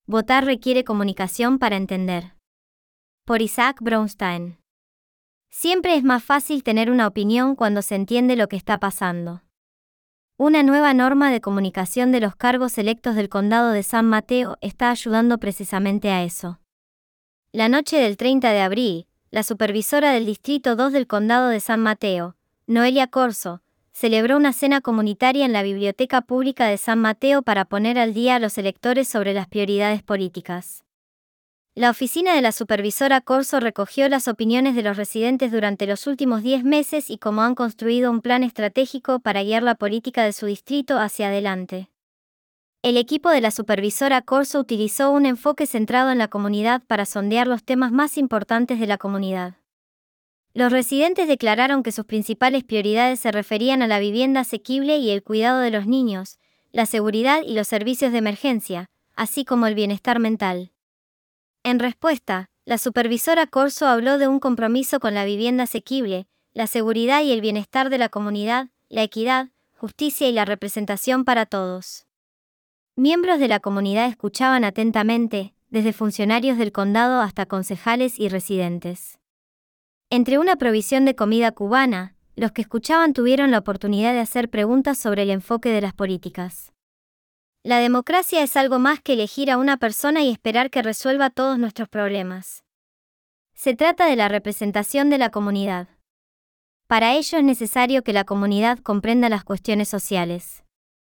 Votar requiere comunicación para entender. Por Isaac Brownstein. Siempre es más fácil tener una opinión cuando se entiende lo que está pasando. Una nueva norma de comunicación de los cargos electos del Condado de San Mateo está ayudando precisamente a eso. La noche del 30 de abril, la supervisora del Distrito 2 del Condado de San Mateo, Noelia Corso, celebró una cena comunitaria en la Biblioteca Pública de San Mateo para poner al día a los electores sobre las prioridades políticas. La oficina de la supervisora Corso recogió las opiniones de los residentes durante los últimos 10 meses y cómo han construido un plan estratégico para guiar la política de su distrito hacia adelante. El equipo de la supervisora Corso utilizó un enfoque centrado en la comunidad para sondear los temas más importantes de la comunidad. Los residentes declararon que sus principales prioridades se referían a la vivienda asequible y el cuidado de los niños, la seguridad y los servicios de emergencia, así como el bienestar mental. En respuesta, la supervisora Corso habló de un compromiso con la vivienda asequible, la seguridad y el bienestar de la comunidad, la equidad, justicia y la representación para todos. Miembros de la comunidad escuchaban atentamente, desde funcionarios del condado hasta concejales y residentes. Entre una provisión de comida cubana, los que escuchaban tuvieron la oportunidad de hacer preguntas sobre el enfoque de las políticas. La democracia es algo más que elegir a una persona y esperar que resuelva todos nuestros problemas. Se trata de la representación de la comunidad. Para ello es necesario que la comunidad comprenda las cuestiones sociales.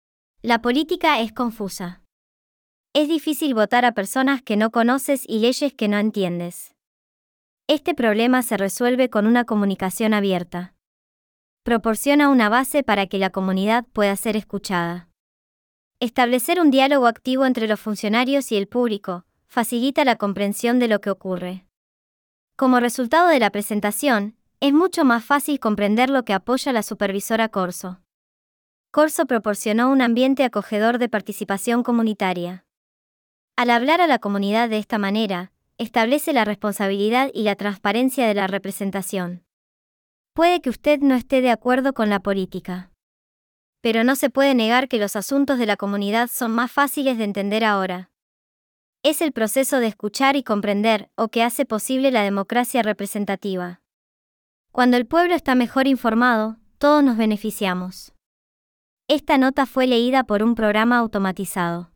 La política es confusa. Es difícil votar a personas que no conoces y leyes que no entiendes. Este problema se resuelve con una comunicación abierta. Proporciona una base para que la comunidad pueda ser escuchada. Establecer un diálogo activo entre los funcionarios y el público facilita la comprensión de lo que ocurre. Como resultado de la presentación, es mucho más fácil comprender lo que apoya la supervisora Corso. Corso proporcionó un ambiente acogedor de participación comunitaria. Al hablar a la comunidad de esta manera, establece la responsabilidad y la transparencia de la representación. Puede que usted no esté de acuerdo con la política. Pero no se puede negar que los asuntos de la comunidad son más fáciles de entender ahora. Es el proceso de escuchar y comprender, o que hace posible la democracia representativa. Cuando el pueblo está mejor informado, todos nos beneficiamos. Esta nota fue leída por un programa automatizado.